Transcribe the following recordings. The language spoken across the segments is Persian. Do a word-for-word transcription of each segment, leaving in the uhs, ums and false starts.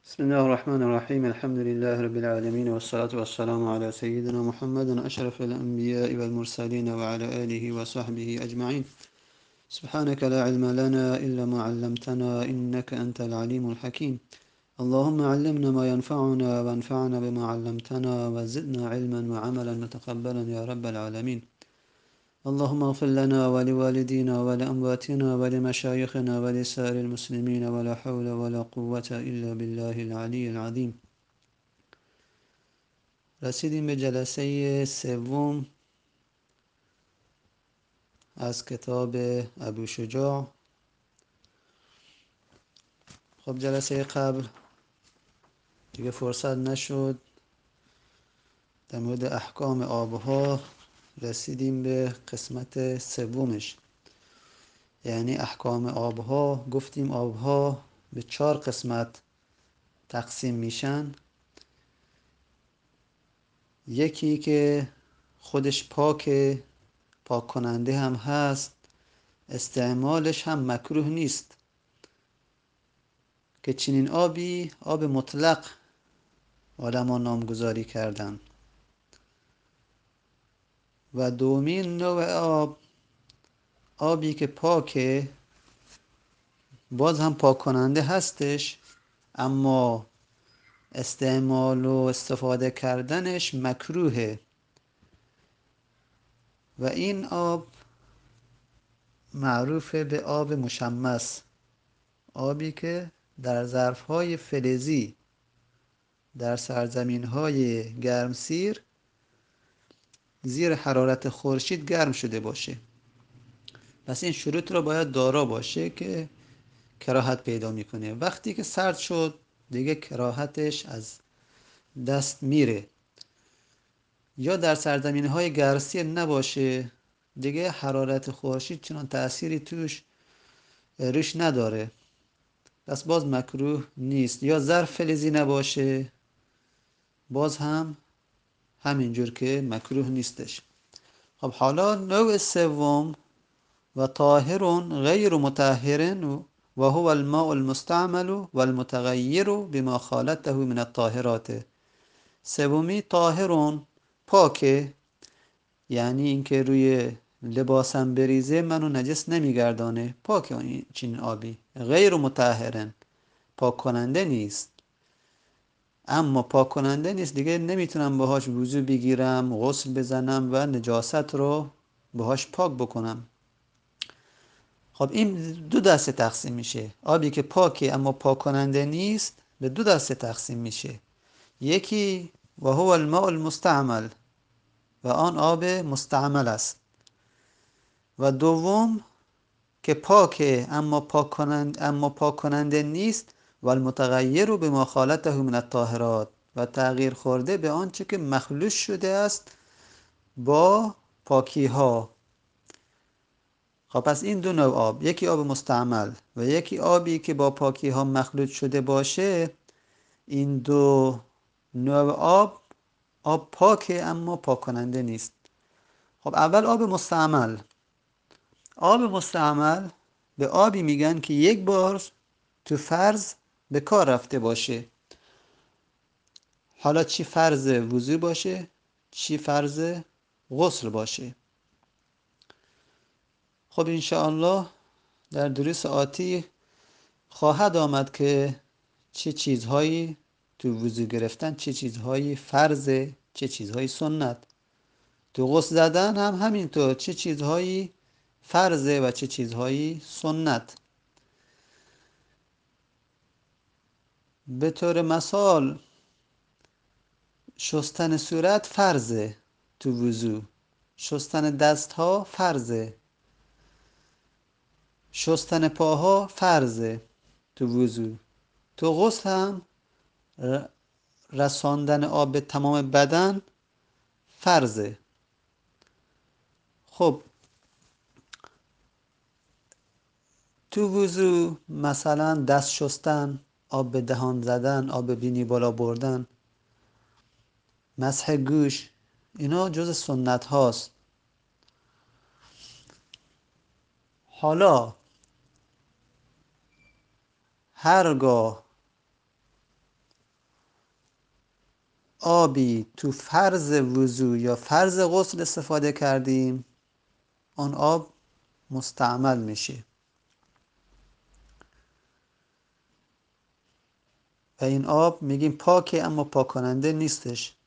بسم الله الرحمن الرحيم الحمد لله رب العالمين والصلاة والسلام على سيدنا محمد أشرف الأنبياء والمرسلين وعلى آله وصحبه أجمعين. سبحانك لا علم لنا إلا ما علمتنا إنك أنت العليم الحكيم. اللهم علمنا ما ينفعنا وانفعنا بما علمتنا وزدنا علما وعملا متقبلا يا رب العالمين. اللهم اغفر لنا ولوالدينا ولأمواتنا ولمشايخنا ولسائر المسلمين ولا حول ولا قوة إلا بالله العلي العظيم. رسیدیم به جلسه سوم از کتاب ابو شجاع. خب جلسه قبل دیگه فرصت نشد در مورد احکام آبها، رسیدیم به قسمت سومش، یعنی احکام آبها. گفتیم آبها به چهار قسمت تقسیم میشن. یکی که خودش پاکه، پاک کننده هم هست، استعمالش هم مکروه نیست، که چنین آبی آب مطلق علما نامگذاری کردن. و دومین نوع آب، آبی که پاکه، باز هم پاک کننده هستش، اما استعمال و استفاده کردنش مکروهه. و این آب معروف به آب مشمس، آبی که در ظرفهای فلزی در سرزمینهای گرمسیر زیر حرارت خورشید گرم شده باشه. پس این شروط رو باید دارا باشه که کراهت پیدا میکنه. وقتی که سرد شد دیگه کراهتش از دست میره. یا در سرزمینهای گرمسیر نباشه، دیگه حرارت خورشید چنان تأثیری توش روش نداره، پس باز مکروه نیست. یا ظرف فلزی نباشه، باز هم همینجور که مکروه نیستش. خب حالا نوع سوم، و طاهر غیر مطهر و هو الماء المستعمل و المتغیر بما خالته من الطاهرات. سومی طاهر، پاکه، یعنی اینکه روی لباسم بریزه منو نجس نمیگردانه، پاکه این چنین آبی. غیر مطهر، پاک کننده نیست. اما پاک کننده نیست دیگه نمیتونم باهاش وضو بگیرم، غسل بزنم و نجاست رو باهاش پاک بکنم. خب این دو دسته تقسیم میشه. آبی که پاکه اما پاک کننده نیست به دو دسته تقسیم میشه. یکی و هو الماء المستعمل، و آن آب مستعمل است. و دوم که پاکه اما پاک کننده, اما پاک کننده نیست، و المتغیر بما خالته من الطاهرات، و تغییر خورده به آنچه که مخلوط شده است با پاکی ها. خب پس این دو نوع آب، یکی آب مستعمل و یکی آبی که با پاکی ها مخلوط شده باشه، این دو نوع آب آب پاکه اما پاک کننده نیست. خب اول آب مستعمل. آب مستعمل به آبی میگن که یک بار تو فرض به کار رفته باشه. حالا چی فرض وضو باشه، چی فرض غسل باشه. خب انشاءالله در دروس آتی خواهد آمد که چه چیزهایی تو وضو گرفتن، چه چیزهایی فرض، چه چیزهایی سنت. تو غسل زدن هم همینطور، چه چیزهایی فرضه و چه چیزهایی سنت. به طور مثال شستن صورت فرضه تو وضو، شستن دست ها فرضه، شستن پاها فرضه تو وضو. تو غسل هم رساندن آب به تمام بدن فرضه. خب تو وضو مثلا دست شستن، آب به دهان زدن، آب به بینی بالا بردن، مسح گوش، اینا جز سنت هاست. حالا هرگاه آبی تو فرض وضو یا فرض غسل استفاده کردیم، آن آب مستعمل میشه و این آب میگیم پاکه اما پاک کننده نیستش.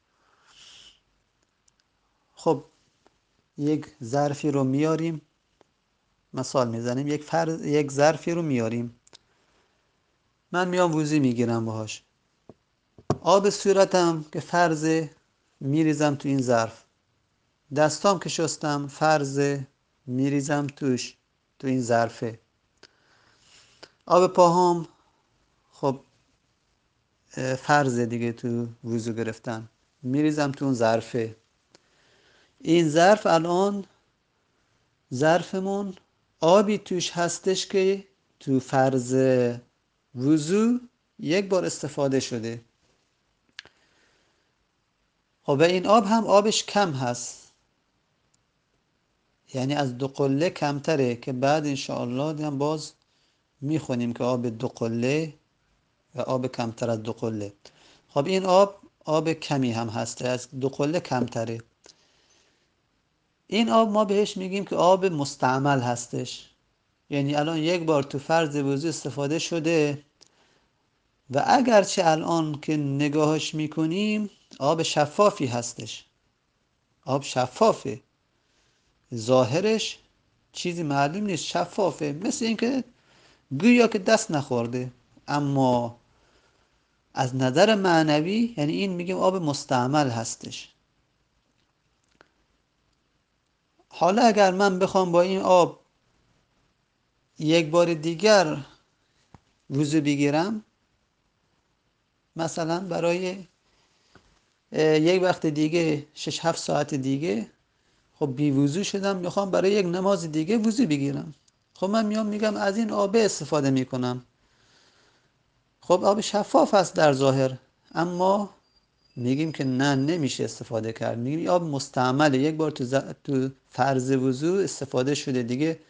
خب یک ظرفی رو میاریم، مثال میزنیم، یک فرض یک ظرفی رو میاریم، من میام وضو میگیرم باهاش، آب صورتم که فرض میریزم تو این ظرف، دستام که شستم فرض میریزم توش تو این ظرفه، آب پاهام خب فرض دیگه تو وضو گرفتن میریزم تو اون ظرفه. این ظرف الان ظرفمون آبی توش هستش که تو فرض وضو یک بار استفاده شده. خب این آب هم آبش کم هست، یعنی از دو قله کمتره که بعد انشاءالله هم باز میخونیم که آب دو قله و آب کمتر از دو قله. خب این آب آب کمی هم هست، از دو قله کمتره. این آب ما بهش میگیم که آب مستعمل هستش، یعنی الان یک بار تو فرض وضو استفاده شده و اگرچه الان که نگاهش میکنیم آب شفافی هستش، آب شفافه، ظاهرش چیزی معلوم نیست، شفافه، مثل اینکه گویا که دست نخورده، اما از نظر معنوی یعنی این میگیم آب مستعمل هستش. حالا اگر من بخوام با این آب یک بار دیگر وضو بگیرم، مثلا برای یک وقت دیگه شش هفت ساعت دیگه، خب بی وضو شدم، میخوام برای یک نماز دیگه وضو بگیرم، خب من میام میگم از این آب استفاده میکنم، خب آب شفاف است در ظاهر، اما میگیم که نه نمیشه استفاده کرد، میگیم آب مستعمله، یک بار تو, ز... تو فرض وضو استفاده شده، دیگه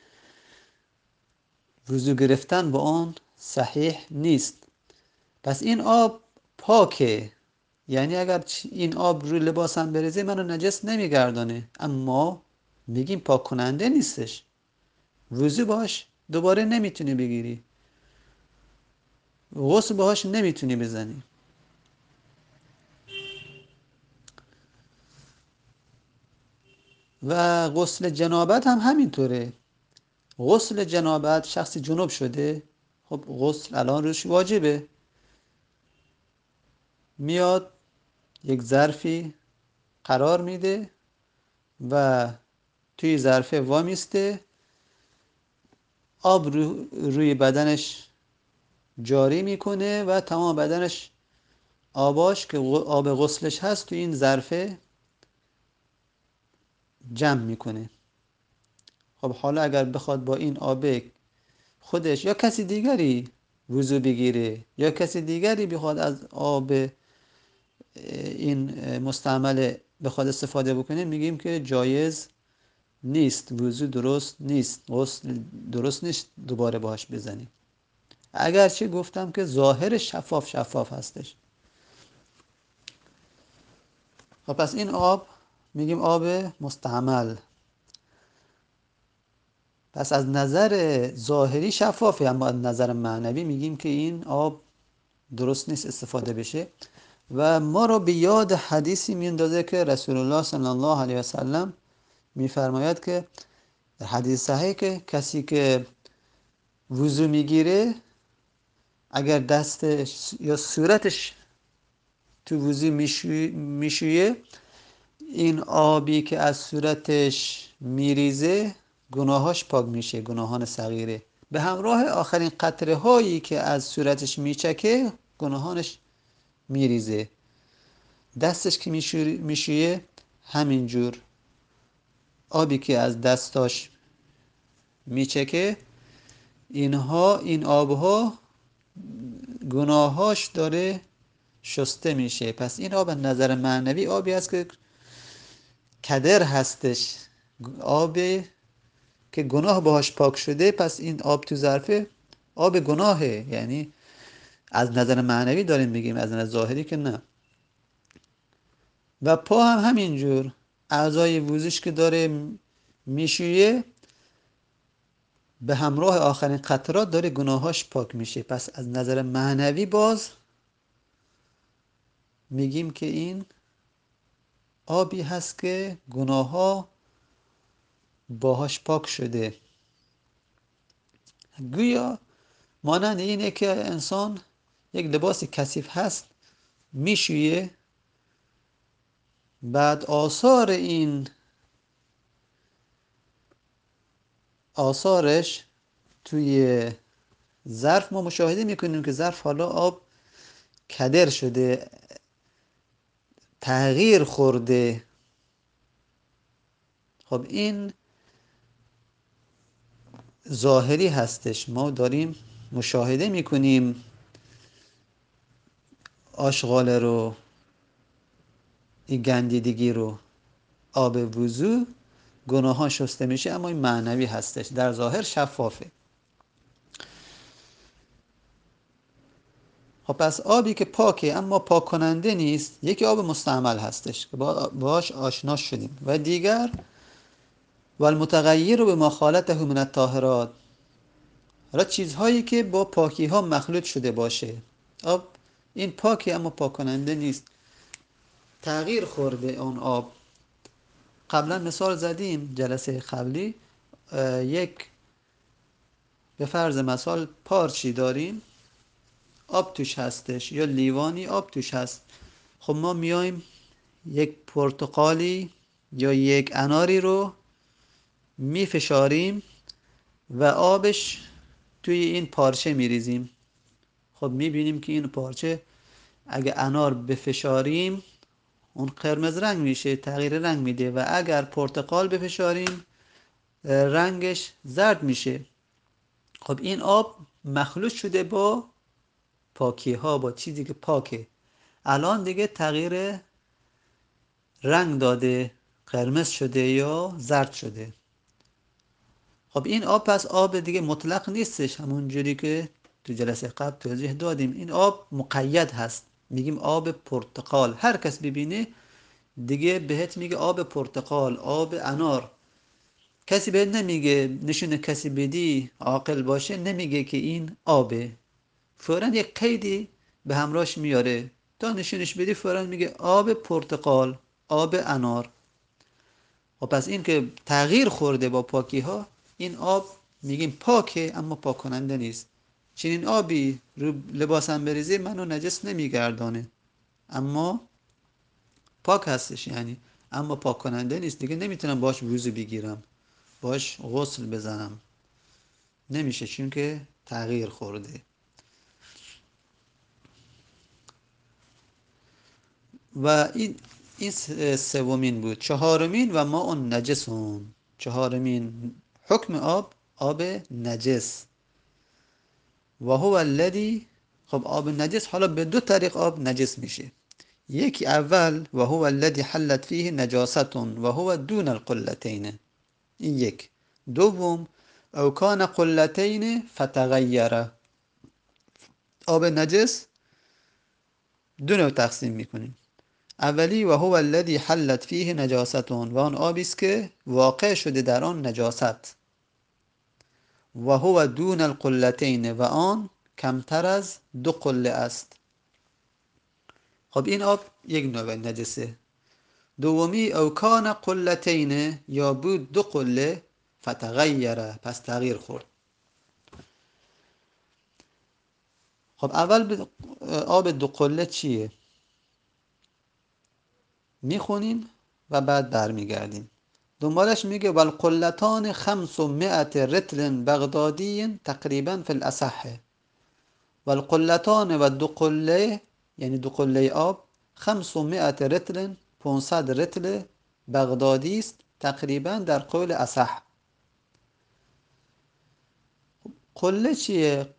وضو گرفتن با آن صحیح نیست. پس این آب پاکه، یعنی اگر این آب روی لباسم بریزه منو نجس نمیگردانه، اما میگیم پاک کننده نیستش، وضو باش دوباره نمیتونی بگیری، غسل باهاش نمیتونی بزنی. و غسل جنابت هم همینطوره. غسل جنابت، شخصی جنوب شده، خب غسل الان روش واجبه، میاد یک ظرفی قرار میده و توی ظرفه وامیسته، آب رو روی بدنش جاری میکنه و تمام بدنش آباش که آب غسلش هست توی این ظرفه جمع میکنه. خب حالا اگر بخواد با این آب خودش یا کسی دیگری وضو بگیره یا کسی دیگری بخواد از آب این مستعمل بخواد استفاده بکنه، میگیم که جایز نیست، وضو درست نیست، غسل درست نیست دوباره باهاش بزنیم، اگرچه گفتم که ظاهر شفاف شفاف هستش. خب پس این آب میگیم آب مستعمل، پس از نظر ظاهری شفافه، اما از نظر معنوی میگیم که این آب درست نیست استفاده بشه. و ما رو به یاد حدیثی میندازه که رسول الله صلی الله علیه و سلم میفرماید که در حدیث صحیح که کسی که وضو میگیره اگر دستش یا صورتش تو وضو میشویه، این آبی که از صورتش میریزه گناهاش پاک میشه، گناهان صغیره، به همراه آخرین قطره هایی که از صورتش میچکه گناهانش میریزه. دستش که میشویه همینجور آبی که از دستاش میچکه، اینها این آبها گناهاش داره شسته میشه. پس این آب از نظر معنوی آبی است که کدر هستش، آبی که گناه باهاش پاک شده، پس این آب تو ظرفه آب گناهه، یعنی از نظر معنوی داریم میگیم، از نظر ظاهری که نه. و پا هم همینجور، اعضای وضوش که داره میشویه به همراه آخرین قطرات داره گناهاش پاک میشه. پس از نظر معنوی باز میگیم که این آبی هست که گناه ها باهاش پاک شده. گویا مانند اینه که انسان یک لباس کثیف هست میشویه، بعد آثار این آثارش توی ظرف ما مشاهده میکنیم که ظرف حالا آب کدر شده، تغییر خورده. خب این ظاهری هستش، ما داریم مشاهده میکنیم آشغال رو، این گندیدگی رو. آب وضو گناه ها شسته میشه، اما این معنوی هستش، در ظاهر شفافه. خب پس آبی که پاکه اما پاک کننده نیست، یکی آب مستعمل هستش که باهاش آشنا شدیم، و دیگر و المتغیر به ما خالطه من الطاهرات، حالا چیزهایی که با پاکی ها مخلوط شده باشه. آب این پاکه اما پاک کننده نیست، تغییر خورده اون آب. قبلا مثال زدیم جلسه قبلی، یک به فرض مثال پارچی داریم، آب توش هستش، یا لیوانی آب توش هست. خب ما میایم یک پرتقالی یا یک اناری رو میفشاریم و آبش توی این پارچه میریزیم. خب میبینیم که این پارچه اگه انار بفشاریم اون قرمز رنگ میشه، تغییر رنگ میده، و اگر پرتقال بفشاریم رنگش زرد میشه. خب این آب مخلوط شده با پاکی ها، با چیزی که پاکه، الان دیگه تغییر رنگ داده، قرمز شده یا زرد شده. خب این آب پس آب دیگه مطلق نیستش، همون جوری که تو جلسه قبل توضیح دادیم. این آب مقید هست، میگیم آب پرتقال. هر کس ببینه دیگه بهت میگه آب پرتقال، آب انار. کسی بهت نمیگه، نشون کسی بدی عاقل باشه نمیگه که این آبه، فوراً یک قیدی به همراهش میاره، تا نشونش بدی فوراً میگه آب پرتقال، آب انار. و پس این که تغییر خورده با پاکی ها، این آب میگیم پاکه اما پاک کننده نیست. چنین آبی رو لباسم بریزه منو نجس نمیگردانه، اما پاک هستش یعنی، اما پاک کننده نیست. دیگه نمیتونم باش وضو بگیرم، باش غسل بزنم، نمیشه، چون که تغییر خورده. و این این سومین بود. چهارمین و ما اون نجسون، چهارمین حکم آب، آب نجس. و هو الذی، خب آب نجس حالا به دو طریق آب نجس میشه. یکی اول و هو الذی حلت فیه نجاست و هو دون القلتین، این یک. دوم او کان قلتین فتغیر. آب نجس دو نوع تقسیم میکنیم. اولی و هو الذی حلت فیه نجاست، و آن آبی است که واقع شده در آن نجاست. و هو دون القلتین، و آن کمتر از دو قله است. خب این آب یک نوع نجسه. دومی او کان قلتین، یا بود دو قله، فتغیره، پس تغییر خورد. خب اول آب دو قله چیه؟ میخونیم و بعد برمیگردیم. دنبالش میگه والقلتان خمس و مئت رتل بغدادی تقریبا فی الاصح. والقلتان و دو قله، یعنی دو قله آب، خمس و مئت رتل، پانصد رتل بغدادی است تقریبا در قول اصح. قله چیه؟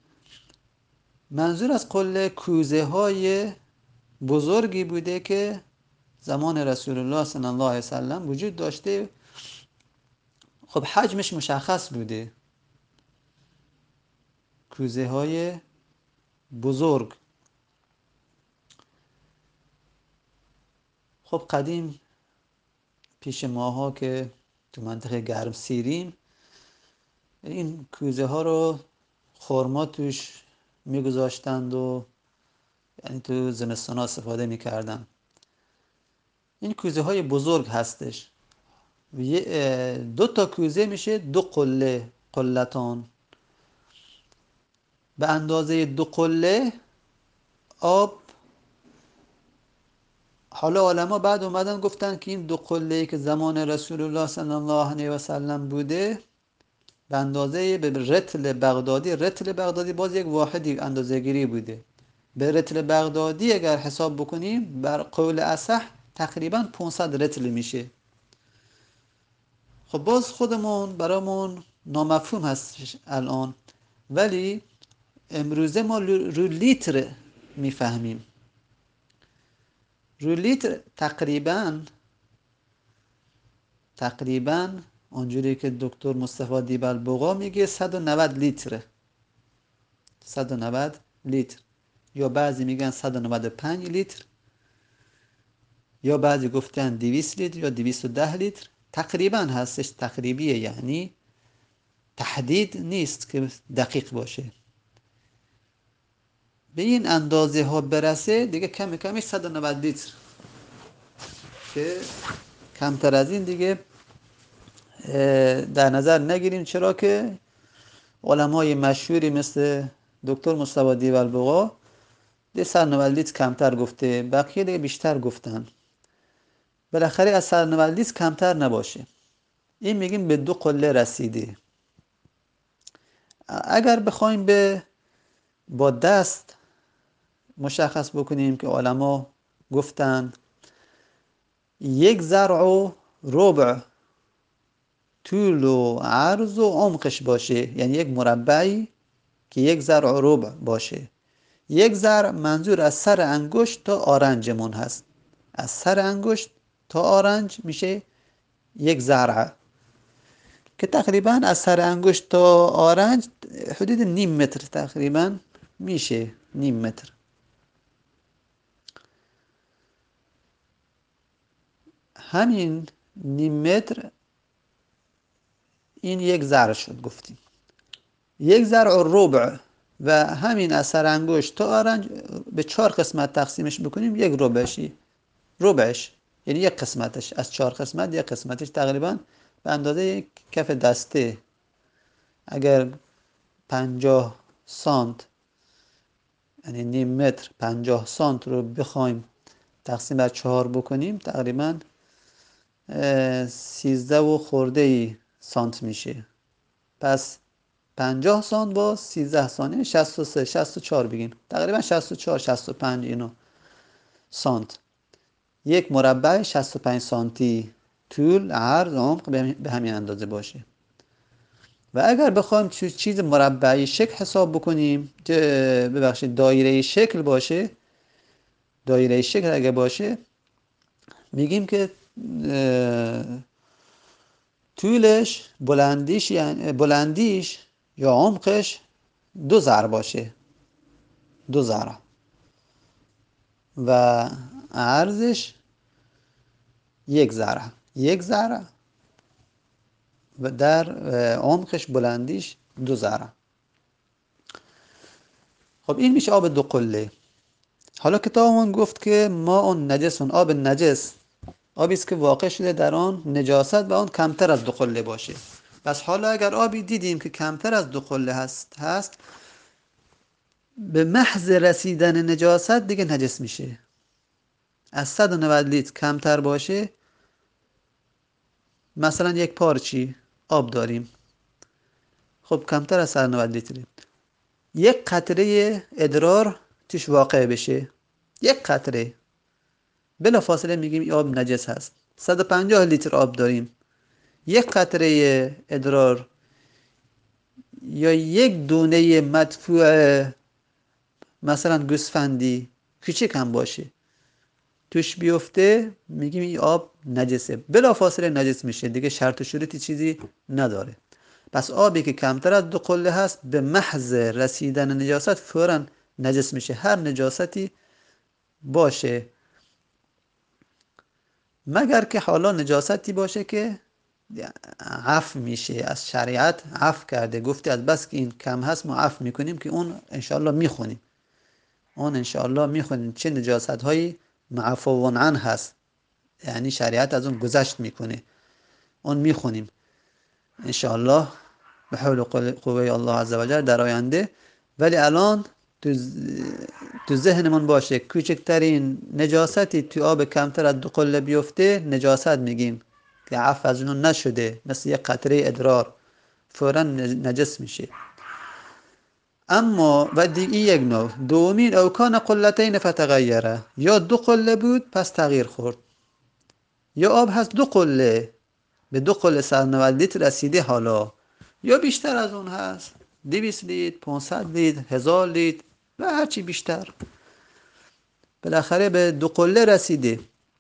منظور از قله کوزه های بزرگی بوده که زمان رسول الله صلی الله علیه وسلم وجود داشته. خب حجمش مشخص بوده، کوزه های بزرگ. خب قدیم پیش ماها که تو منطقه گرم سیریم، این کوزه ها رو خرما توش میگذاشتند و یعنی تو زمستان ها استفاده میکردن. این کوزه های بزرگ هستش، دو تا کوزه میشه دو قله، قلتان. به اندازه دو قله آب. حالا علما بعد اومدن گفتن که این دو قله‌ای که زمان رسول الله صلی الله علیه و سلم بوده به اندازه به رطل بغدادی، رطل بغدادی باز یک واحدی اندازه گیری بوده، به رطل بغدادی اگر حساب بکنیم بر قول اصح تقریبا پانصد رطل میشه. خب باز خودمون برامون نامفهوم هست الان، ولی امروزه ما رو لیتر میفهمیم. رو لیتر تقریبا تقریبا اونجوری که دکتر مصطفی دیبالبقا میگه صد و نود لیتره. صد و نود لیتر، یا بعضی میگن صد و نود و پنج لیتر، یا بعضی گفتن دویست لیتر یا دویست و ده لیتر. تقریبا هستش، تقریبیه، یعنی تحدید نیست که دقیق باشه. به این اندازه ها برسه دیگه کم کمش صد و نود لیتر، که کمتر از این دیگه در نظر نگیریم، چرا که علمای مشهوری مثل دکتر مصطفی دیبالبقا ده صد و نود لیتر کمتر گفته، بقیه دیگه بیشتر گفتن. بالاخره از صد و نود لیتر کمتر نباشه. این میگیم به دو قله رسیده. اگر بخوایم به با دست مشخص بکنیم که علما گفتن یک ذرع و ربع طول و عرض و عمقش باشه، یعنی یک مربعی که یک ذرع و ربع باشه. یک ذرع منظور از سر انگشت تا آرنجمون هست، از سر انگشت تا آرنج میشه یک ذرع، که تقریبا از سر انگشت تا آرنج حدود نیم متر تقریبا میشه، نیم متر. همین نیم متر این یک ذرع شد. گفتیم یک ذرع و ربع و همین از سر انگشت تا آرنج به چهار قسمت تقسیمش بکنیم یک ربعشی، ربعش یعنی یک قسمتش از چهار قسمت یک قسمتش تقریبا به اندازه کف دسته. اگر پنجاه سانت یعنی نیم متر پنجاه سانت رو بخوایم تقسیم بر چهار بکنیم تقریبا سیزده و خورده ای سانت میشه. پس پنجاه سانت با سیزده سانت شصت و سه شصت و چهار بگیم، تقریبا شصت و چهار شصت و پنج اینو سانت. یک مربع شصت و پنج سانتی طول، عرض، عمق به همین اندازه باشه. و اگر بخوایم چیز مربعی شکل حساب بکنیم، ببخشید دایره شکل باشه، دایره شکل اگه باشه میگیم که طولش بلندیش یعنی بلندیش یا عمقش دو ذرع باشه، دو ذرع، و عرضش یک ذرع، یک ذرع، و در عمقش بلندیش دو ذرع. خب این میشه آب دو قله. حالا کتابمون گفت که ما اون نجس، اون آب نجس آبی است که واقع شده در آن نجاست و آن کمتر از دو قله باشه. پس حالا اگر آبی دیدیم که کمتر از دو قله هست هست به محض رسیدن نجاست دیگه نجس میشه. از صد و نود لیتر کمتر باشه، مثلا یک پارچی آب داریم، خب کمتر از صد و نود لیتر، یک قطره ادرار توش واقع بشه، یک قطره، بلا فاصله میگیم این آب نجس هست. صد و پنجاه لیتر آب داریم، یک قطره ادرار یا یک دونه مدفوع مثلا گوسفندی کوچک هم باشه توش بیفته، میگیم این آب نجسه، بلا فاصله نجس میشه، دیگه شرط و شروطی چیزی نداره. پس آبی که کمتر از دو قله هست به محض رسیدن نجاست فوراً نجس میشه، هر نجاستی باشه. مگر که حالا نجاستی باشه که عفو میشه، از شریعت عفو کرده، گفته از بس که این کم هست ما عفو میکنیم، که اون انشاءالله میخونیم اون انشاءالله میخونیم چه نجاست هایی معفوون عنه هست، یعنی شریعت از اون گذشت میکنه، اون میخونیم انشاءالله به حول قوه الله عزوجل در آینده. ولی الان تو تو ذهنمون باشه کوچکترین نجاستی تو آب کمتر از دو قله بیفته نجاست میگیم که عفو از اون نشده، مثل یک قطره ادرار فورا نجس میشه. اما و دیگه یک نوع دومین او کان قلتین فتغیره، یا دو قله بود پس تغییر خورد، یا آب هست دو قله به دو قله صد و نود لیتر رسیده حالا، یا بیشتر از اون هست دویست لیتر پانصد لیتر هزار لیتر و هرچی بیشتر، بالاخره به دو قله رسیده.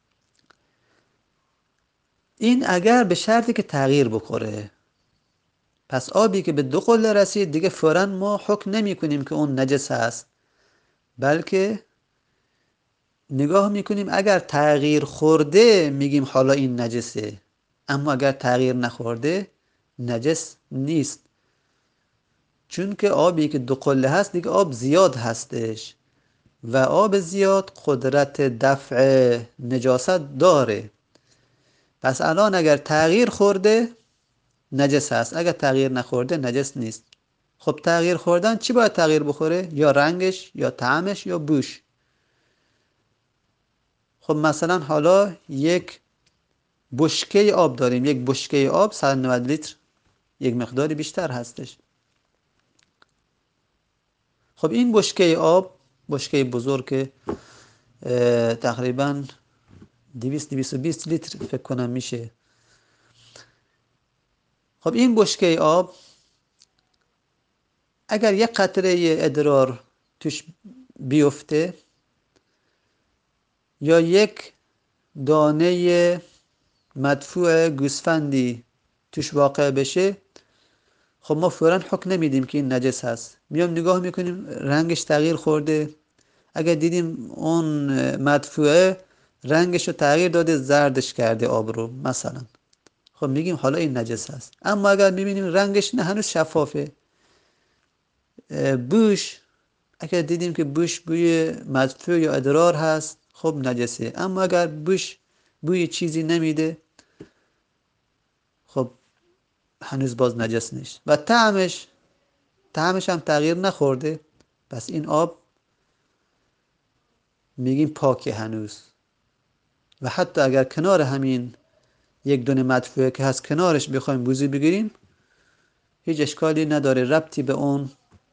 این اگر به شرطی که تغییر بخوره، پس آبی که به دو قله رسید دیگه فوراً ما حکم نمی کنیم که اون نجس هست، بلکه نگاه میکنیم اگر تغییر خورده میگیم حالا این نجسه، اما اگر تغییر نخورده نجس نیست، چون که آبی که دو قله هست دیگه آب زیاد هستش و آب زیاد قدرت دفع نجاست داره. پس الان اگر تغییر خورده نجس هست، اگر تغییر نخورده نجس نیست. خب تغییر خوردن چی باید تغییر بخوره؟ یا رنگش یا طعمش یا بوش. خب مثلا حالا یک بشکه آب داریم، یک بشکه آب صد و نود لیتر، یک مقداری بیشتر هستش. خب این بشکه آب، بشکه بزرگ تقریبا دویست دویست و بیست لیتر فکر کنم میشه. خب این بشکه آب اگر یک قطره ادرار توش بیفته یا یک دانه مدفوع گوسفندی توش واقع بشه، خب ما فوراً حکم نمیدیم که این نجس هست، میام نگاه میکنیم رنگش تغییر خورده، اگر دیدیم اون مدفوعه رنگش رو تغییر داده زردش کرده آب رو مثلا، خب میگیم حالا این نجس هست. اما اگر میبینیم رنگش نه هنوز شفافه، بوش اگر دیدیم که بوش بوی مدفوع یا ادرار هست خب نجسه، اما اگر بوش بوی چیزی نمیده خب هنوز باز نجس نیست. و طعمش طعمش هم تغییر نخورده، پس این آب میگیم پاکه هنوز. و حتی اگر کنار همین یک دونه مدفوعه که هست کنارش بخوایم وضو بگیریم هیچ اشکالی نداره، ربطی به اون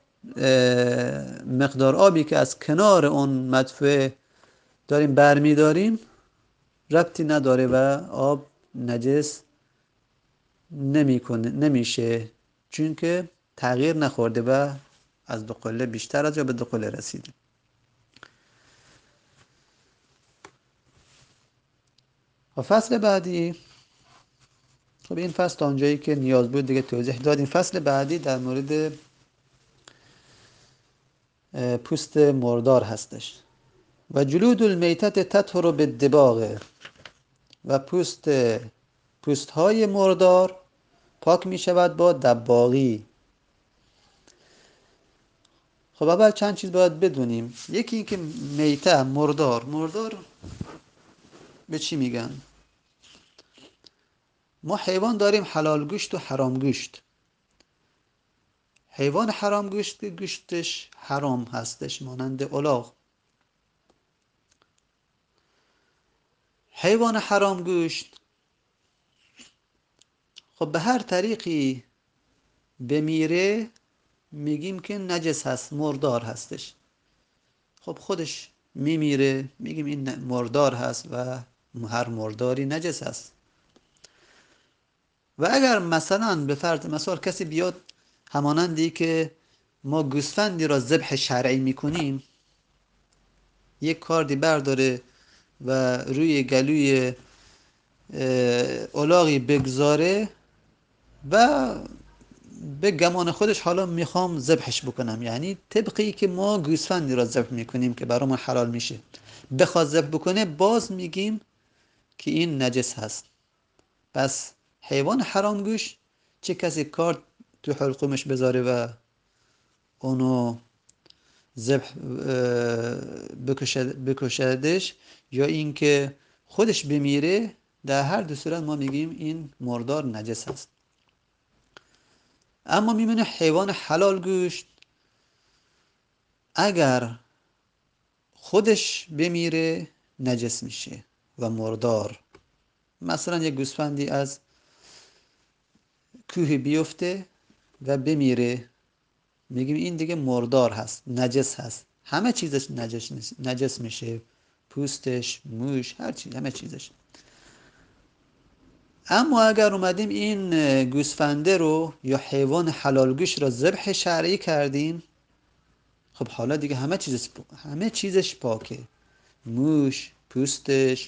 مقدار آبی که از کنار اون مدفوعه داریم برمی داریم ربطی نداره و آب نجس نمیکنه نمیشه، چون که تغییر نخورده و از دو قله بیشتر از یا به دو قله رسیده. و فصل بعدی، خب این فصل تا اونجایی که نیاز بود دیگه توضیح دادیم. فصل بعدی در مورد پوست مردار هستش. و جلود المیتت تطهر بالدباغ، و پوست پوست های مردار پاک می شود با دباغی. خب اول چند چیز باید بدونیم. یکی این که میته مردار، مردار به چی میگن؟ ما حیوان داریم حلال گوشت و حرام گوشت. حیوان حرام گوشت گوشتش حرام هستش، مانند الاغ. حیوان حرام گوشت خب به هر طریقی بمیره میگیم که نجس هست، مردار هستش. خب خودش میمیره میگیم این مردار هست و هر مرداری نجس هست. و اگر مثلا به فرض مثال کسی بیاد همانندی که ما گوسفندی را ذبح شرعی میکنیم یک کاردی برداره و روی گلوی الاغی بگذاره و به گمان خودش حالا میخوام ذبحش بکنم، یعنی طبقی که ما گوسفندی را ذبح میکنیم که برامون حلال میشه بخواد ذبح بکنه، باز میگیم که این نجس هست. پس حیوان حرام گوش چه کسی کار تو حلقومش بذاره و اونو ذبح بکشدش یا اینکه خودش بمیره، در هر دو صورت ما میگیم این مردار نجس هست. اما میمونه حیوان حلال گوشت، اگر خودش بمیره نجس میشه و مردار. مثلا یک گوسفندی از کوه بیفته و بمیره، میگیم این دیگه مردار هست، نجس هست، همه چیزش نجس نجس میشه، پوستش، موش، هر چیز، همه چیزش. اما اگر اومدیم این گوسفنده رو یا حیوان حلال گوشت رو ذبح شرعی کردیم، خب حالا دیگه همه چیزش همه چیزش پاکه، موش، پوستش،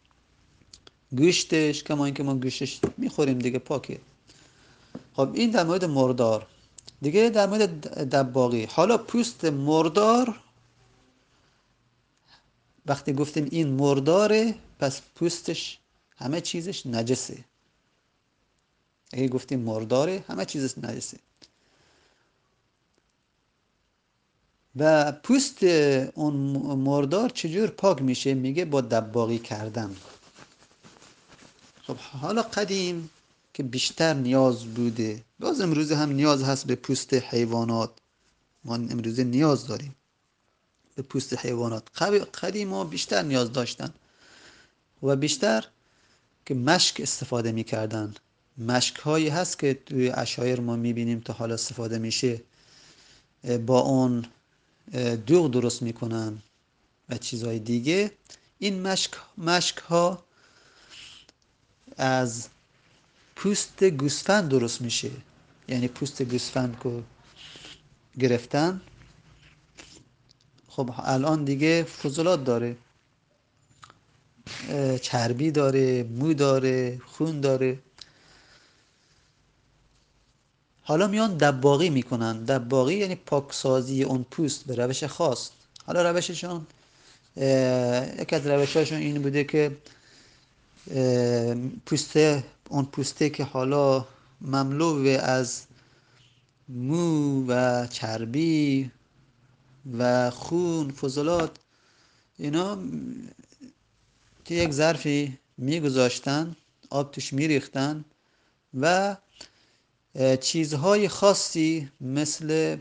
گوشتش، کما اینکه ما گوشتش میخوریم دیگه پاکه. خب این در مورد مردار. دیگه در مورد دباغی. حالا پوست مردار، وقتی گفتیم این مرداره پس پوستش همه چیزش نجسه. اگه گفتیم مرداره همه چیزش نجسه. و پوست اون مردار چجور پاک میشه؟ میگه با دباغی کردن. خب حالا قدیم که بیشتر نیاز بوده، باز امروزه هم نیاز هست به پوست حیوانات، ما امروزه نیاز داریم به پوست حیوانات. قدیم ها بیشتر نیاز داشتن و بیشتر که مشک استفاده میکردن. مشک هایی هست که توی عشایر ما میبینیم تا حالا استفاده میشه، با اون دوغ درست میکنن و چیزهای دیگه. این مشک, مشک ها از پوست گوسفند درست میشه، یعنی پوست گوسفند که گرفتن، خب الان دیگه فضلات داره، چربی داره، مو داره، خون داره. حالا میان دباغی میکنن. دباغی یعنی پاکسازی اون پوست به روش خاص. حالا روششون یک از روشاشون این بوده که پوسته اون پوسته که حالا مملو از مو و چربی و خون، فضلات، اینا توی یک ظرفی میگذاشتن، آب توش میریختن و چیزهای خاصی مثل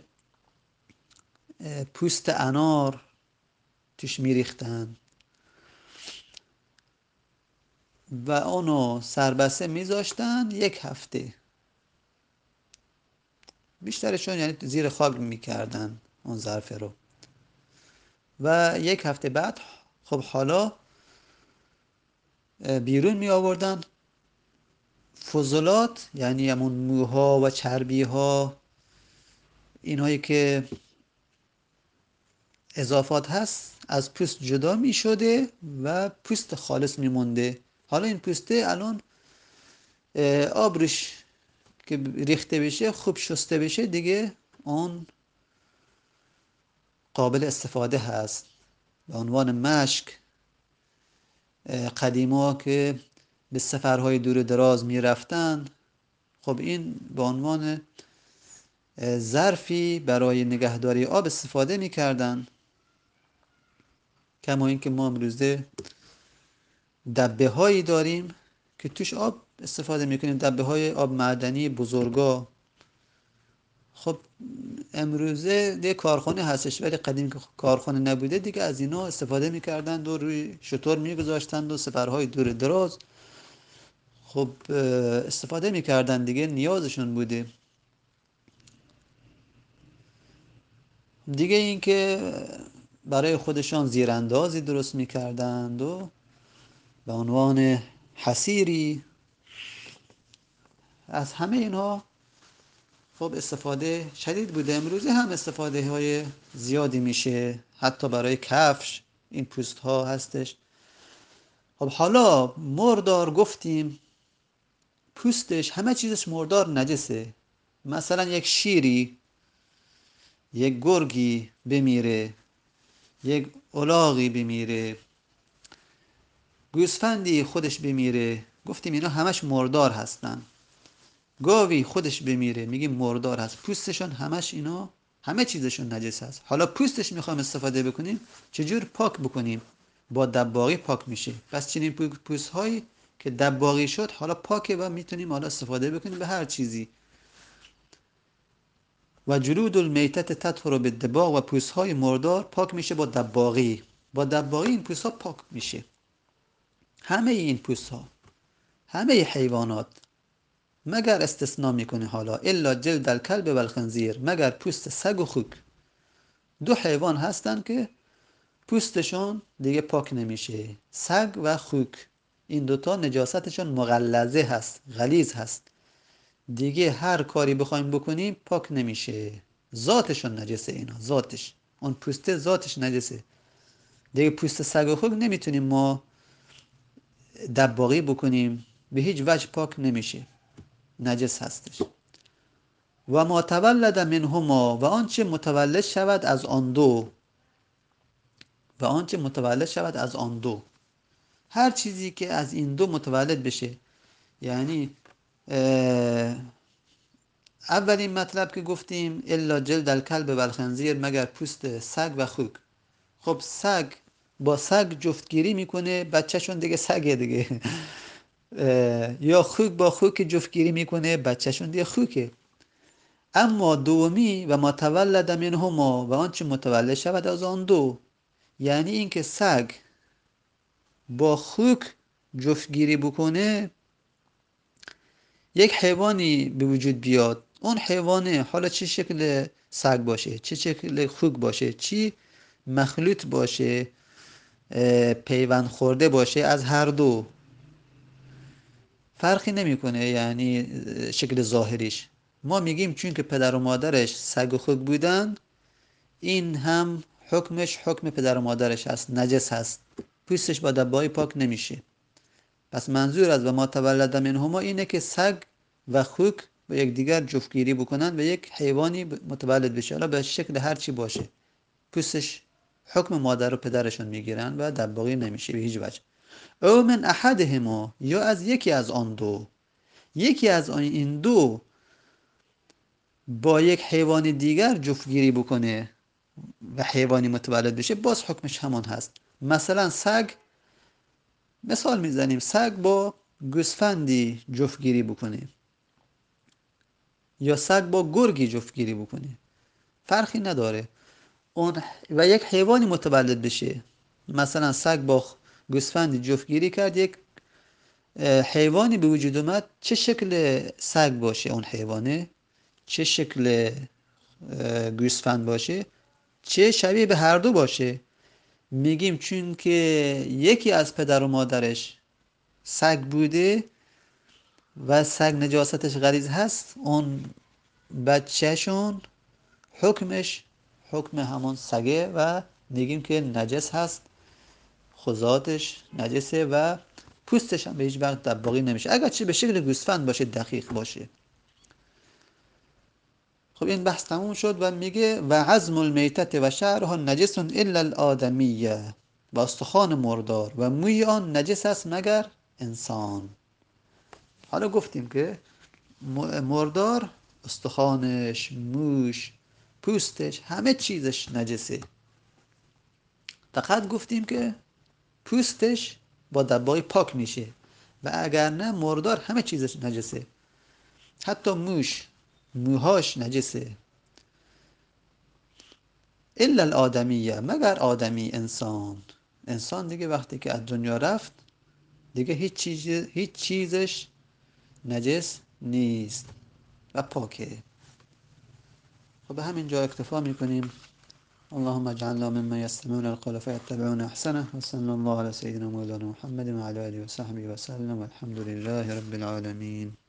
پوست انار توش میریختن و اونو سربسته میذاشتن یک هفته. بیشترشون یعنی زیر خاک میکردن اون ظرف رو و یک هفته بعد خب حالا بیرون می آوردن. فضلات یعنی همون موها و چربی ها، اینهایی که اضافات هست، از پوست جدا می شده و پوست خالص می مونده. حالا این پوسته الان آب روش که ریخته بشه، خوب شسته بشه، دیگه اون قابل استفاده هست به عنوان مشک. قدیما که به سفرهای دور دراز می رفتن، خب این به عنوان ظرفی برای نگهداری آب استفاده می کردن. کما اینکه ما امروزه دبه هایی داریم که توش آب استفاده می کنیم، دبه های آب معدنی بزرگا. خب امروزه دیگه کارخانه هستش، ولی قدیم که کارخانه نبوده دیگه از اینا استفاده می کردند و روی شتر می گذاشتند و سفرهای دور دراز خب استفاده می کردن دیگه، نیازشون بوده. دیگه این که برای خودشان زیراندازی درست میکردند و به عنوان حصیری از همه اینها خب استفاده شدید بوده. امروزه هم استفاده های زیادی میشه، حتی برای کفش این پوست ها هستش. خب حالا مردار گفتیم پوستش همه چیزش مردار نجسه. مثلا یک شیری، یک گرگی بمیره، یک الاغی بمیره، گوسفندی خودش بمیره گفتیم اینا همش مردار هستن. گاوی خودش بمیره میگیم مردار هست، پوستشون همش اینا همه چیزشون نجس هست. حالا پوستش میخوایم استفاده بکنیم، چجور پاک بکنیم؟ با دباغی پاک میشه. پس چنین پوست هایی که دباغی شد حالا پاکه و میتونیم حالا استفاده بکنیم به هر چیزی. و جلود المیتت تطهر بالدباغ، و پوست های مردار پاک میشه با دباغی. با دباغی این پوست ها پاک میشه. همه این پوست ها، همه حیوانات، مگر استثناء میکنه حالا الا جلد الکلب و الخنزیر، مگر پوست سگ و خوک. دو حیوان هستن که پوستشون دیگه پاک نمیشه، سگ و خوک. این دوتا نجاستشون مغلظه هست، غلیظ هست، دیگه هر کاری بخوایم بکنیم پاک نمیشه. ذاتشون نجسه اینا، ذاتش، اون پوسته ذاتش نجسه. دیگه پوست سگ و خوک نمیتونیم ما دباغی بکنیم، به هیچ وجه پاک نمیشه، نجس هستش. و ما تولد منهما، و آنچه متولد شود از آن دو، و آنچه متولد شود از آن دو، هر چیزی که از این دو متولد بشه. یعنی اولین مطلب که گفتیم الا جلد الکلب و الخنزیر، مگر پوست سگ و خوک. خب سگ با سگ جفتگیری میکنه، بچهشون دیگه سگه دیگه. یا خوک با خوک جفتگیری میکنه، بچهشون دیگه خوکه. اما دومی و ما تولد منهما، و آنچه متولد شود از آن دو، یعنی اینکه سگ با خوک جفتگیری بکنه، یک حیوانی به وجود بیاد. اون حیوانه حالا چه شکل سگ باشه، چه شکل خوک باشه، چی مخلوط باشه، پیوند خورده باشه از هر دو، فرقی نمیکنه یعنی شکل ظاهریش. ما میگیم چون که پدر و مادرش سگ و خوک بودن، این هم حکمش حکم پدر و مادرش هست، نجس هست، پوستش با دباغی پاک نمیشه. پس منظور از و ما تولد منهما اینه که سگ و خوک با یکدیگر جفتگیری بکنن و یک حیوانی متولد بشه، حالا به شکل هر چی باشه، پوستش حکم مادر و پدرشون میگیرن و دباغی نمیشه به هیچ وجه. او من احدهما، یا از یکی از آن دو، یکی از این دو با یک حیوان دیگر جفتگیری بکنه و حیوانی متولد بشه، باز حکمش همون هست. مثلا سگ، مثال میزنیم، سگ با گوسفندی جفتگیری بکنه یا سگ با گرگی جفتگیری بکنه، فرقی نداره. اون و یک حیوانی متولد بشه، مثلا سگ با گوسفندی جفتگیری کرد، یک حیوانی به وجود اومد، چه شکل سگ باشه اون حیوانه، چه شکل گوسفند باشه، چه شبیه به هر دو باشه، میگیم چون که یکی از پدر و مادرش سگ بوده و سگ نجاستش غلیظ هست، اون بچهشون حکمش حکم همون سگه و میگیم که نجس هست، خضاتش نجسه و پوستش هم به هیچ وقت دباغی نمیشه، اگر چه به شکل گوسفند باشه، دقیق باشه. خب این بحث تموم شد و میگه و عظم المیتت و شعرها نجس الا الآدمیه، و استخوان مردار و موی آن نجس است مگر انسان. حالا گفتیم که مردار استخوانش، موش، پوستش، همه چیزش نجسه. فقط گفتیم که پوستش با دباغی پاک میشه و اگر نه مردار همه چیزش نجسه، حتی موش موهاش نجسه. الا الآدمیه، مگر آدمی، انسان. انسان دیگه وقتی که از دنیا رفت دیگه هیچ چیز هیچ چیزش نجس نیست و پاکه. خب به همین جا اکتفا میکنیم. اللهم اجعلنا ممن يستمعون القول فيتبعون احسنه، وصلى الله على سيدنا مولانا محمد وعلى اله وصحبه وسلم، والحمد لله رب العالمين.